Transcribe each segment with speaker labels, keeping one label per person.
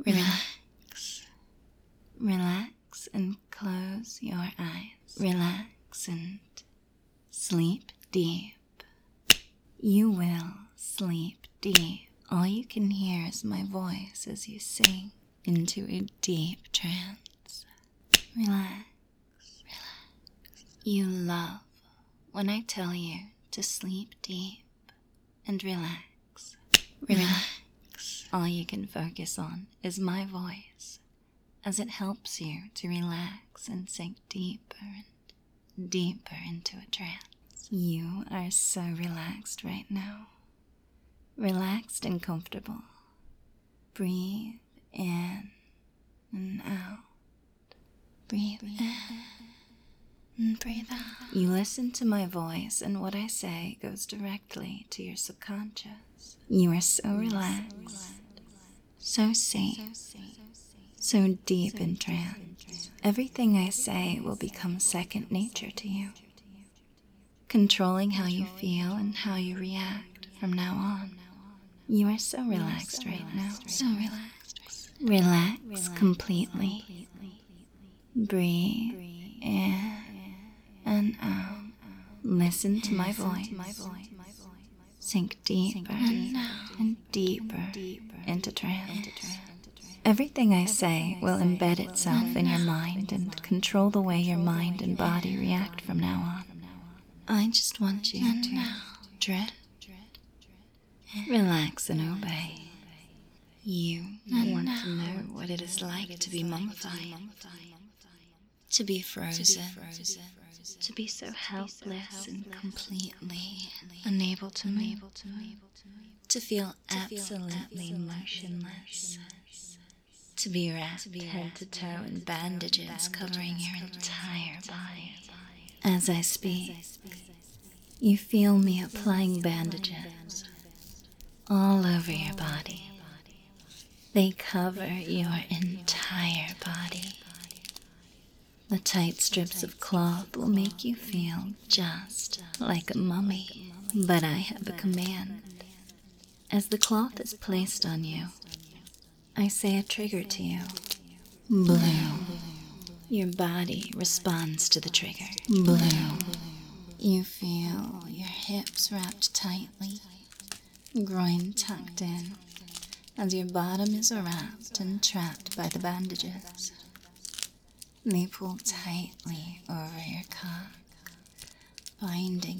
Speaker 1: Relax. Relax and close your eyes. Relax and sleep deep. You will sleep deep. All you can hear is my voice as you sing into a deep trance. Relax. You love when I tell you to sleep deep and relax. All you can focus on is my voice as it helps you to relax and sink deeper and deeper into a trance. You are so relaxed right now. Relaxed and comfortable. Breathe in and out. Breathe in and breathe out. You listen to my voice, and what I say goes directly to your subconscious. You are so relaxed, so safe, so deep in trance. Everything I say will become second nature to you, controlling how you feel and how you react from now on. You are so relaxed right now. So relaxed. Relax completely. Breathe in and out. Listen to my voice. Sink deeper and deeper into trance. Everything I say will embed itself in your mind and control the way your mind and body react from now on. I just want you to drift. Relax and obey. You want to know what it is like to be mummified, to be frozen, to be so helpless and completely unable to move, to feel absolutely motionless, to be wrapped head to toe in bandages covering your entire body. As I speak, you feel me applying bandages all over your body. They cover your entire body. The tight strips of cloth will make you feel just like a mummy. But I have a command. As the cloth is placed on you, I say a trigger to you. Blue. Your body responds to the trigger. Blue. You feel your hips wrapped tightly, groin tucked in, as your bottom is wrapped and trapped by the bandages. They pull tightly over your cock, binding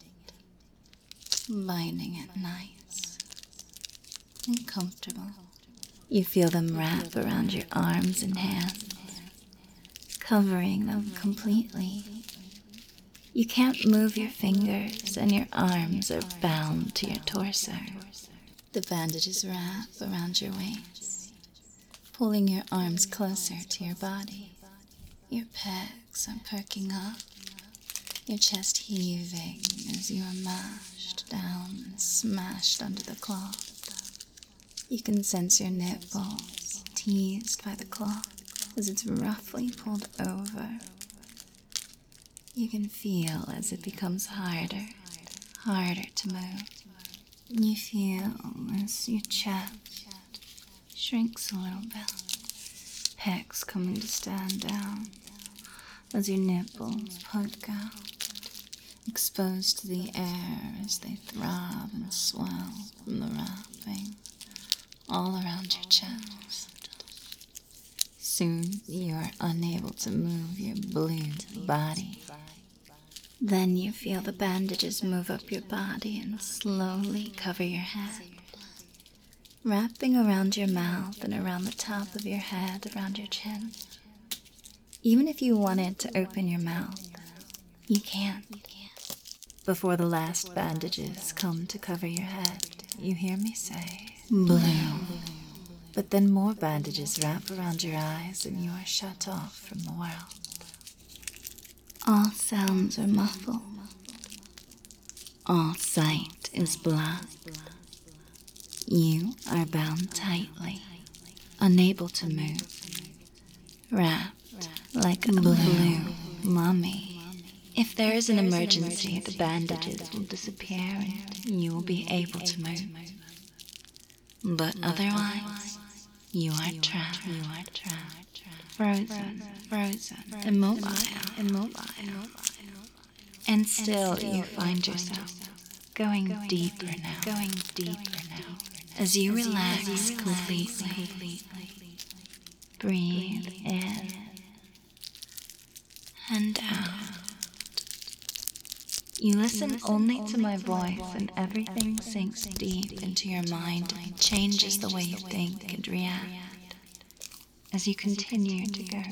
Speaker 1: it nice and comfortable. You feel them wrap around your arms and hands, covering them completely. You can't move your fingers, and your arms are bound to your torso. The bandages wrap around your waist, pulling your arms closer to your body. Your pecs are perking up, your chest heaving as you are mashed down and smashed under the cloth. You can sense your nipples teased by the cloth as it's roughly pulled over. You can feel as it becomes harder to move. You feel as your chest shrinks a little bit, pecs coming to stand down as your nipples poke out, exposed to the air as they throb and swell from the wrapping all around your chest. Soon you are unable to move your blue body. Then you feel the bandages move up your body and slowly cover your head, wrapping around your mouth and around the top of your head, around your chin. Even if you wanted to open your mouth, you can't. Before the last bandages come to cover your head, you hear me say, blue. But then more bandages wrap around your eyes and you are shut off from the world. All sounds are muffled. All sight is black. You are bound tightly, unable to move, wrapped like a blue mummy. If there is an emergency, the bandages will disappear and you will be able to move. But otherwise, You are trapped. Frozen, immobile. And still you find yourself going deeper now. As you relax completely. Breathe in and out. You listen only to my voice, and everything sinks deep into your mind and changes the way you think and react. As you continue to go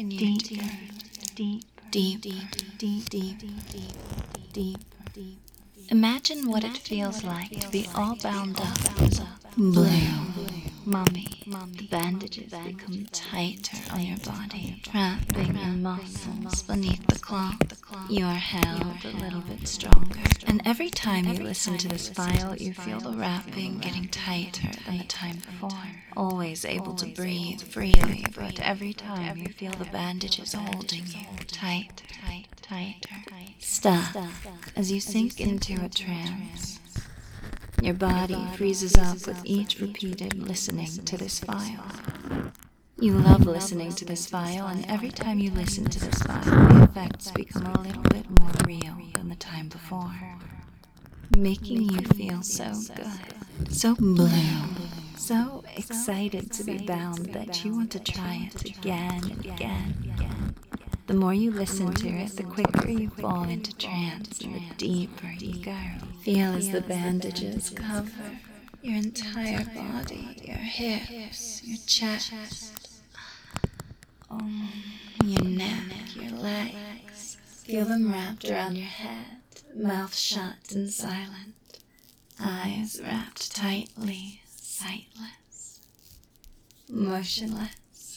Speaker 1: deeper. Imagine what it feels like to be all bound up as a blue mummy. The bandages become tighter on your body, trapping your muscles beneath the cloth. You are held a little bit stronger. And every time you listen to this file, you feel the wrapping getting tighter than the time before. Always able to breathe freely, but every time you feel the bandages holding you tighter. Stuck as you sink into a trance. Your body freezes up with each repeated listening to this file. You love listening to this file, and every time you listen to this file, the effects become a little bit more real than the time before, making you feel so good, so blue, so excited to be bound that you want to try it again and again. The more you listen to it, the quicker you fall into trance and the deeper you go. Feel as the bandages cover your entire body, your hips, your chest, your neck, your legs. Feel them wrapped around your head, mouth shut and silent, eyes wrapped tightly, sightless, motionless.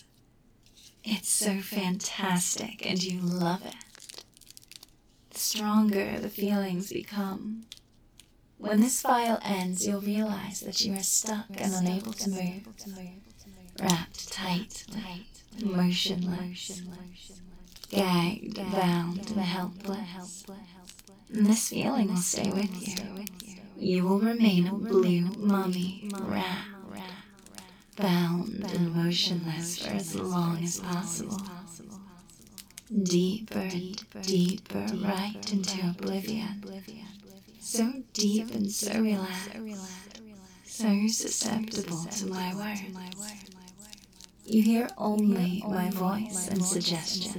Speaker 1: It's so fantastic, and you love it. The stronger the feelings become. When this file ends, you'll realize that you are stuck and unable to move, wrapped tightly, motionless, gagged, bound, and helpless. And this feeling will stay with you. You will remain a blue mummy, wrapped, bound and motionless for as long as possible. Deeper and deeper, right into oblivion. So deep and so relaxed, so susceptible to my words. You hear only my voice and suggestion.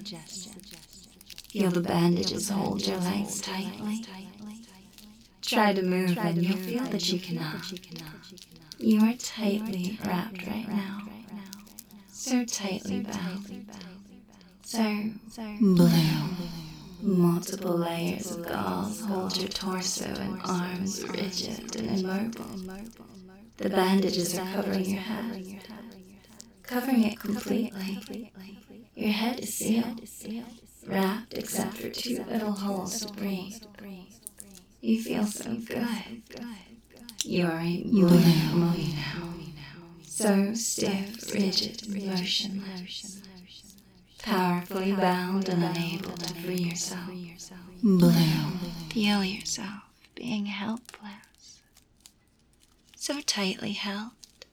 Speaker 1: Feel the bandages hold your legs tightly. Try to move and you'll feel that you cannot. You are tightly wrapped right now, so tightly bound, so blue. Multiple layers of gauze hold your torso and arms rigid and immobile. The bandages are covering your head, covering it completely. Your head is sealed, wrapped except for two little holes to breathe. You feel so good. You are a blue mummy now, so stiff, rigid, and motionless, powerfully bound and unable to free yourself. Blue. Feel yourself being helpless, so tightly held,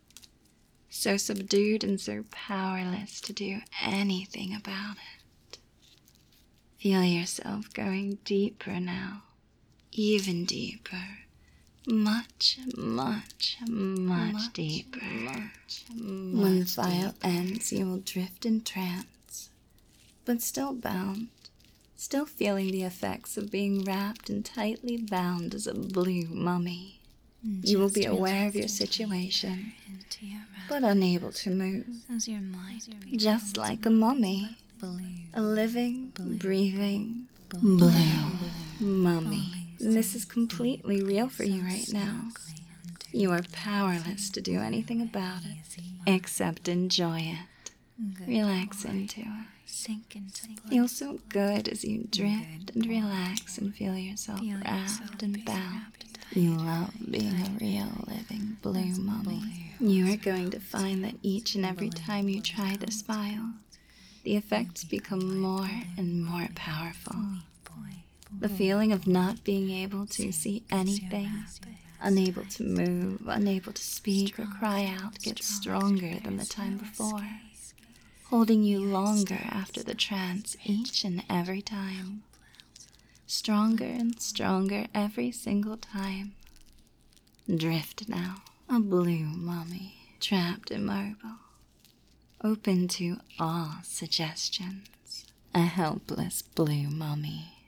Speaker 1: so subdued and so powerless to do anything about it. Feel yourself going deeper now, even deeper. Much deeper. When the file ends, you will drift in trance, but still bound, still feeling the effects of being wrapped and tightly bound as a blue mummy. You will be aware of your situation, but unable to move, just like a mummy, a living, breathing, blue mummy. This is completely real for you right now. You are powerless to do anything about it, except enjoy it. Relax into it. Feel so good as you drift and relax and feel yourself wrapped and bound. You love being a real, living blue mummy. You are going to find that each and every time you try this file, the effects become more and more powerful. The feeling of not being able to see anything, unable to move, unable to speak or cry out, gets stronger than the time before, holding you longer after the trance each and every time. Stronger and stronger every single time. Drift now, a blue mummy, trapped in marble, open to all suggestions. A helpless blue mummy.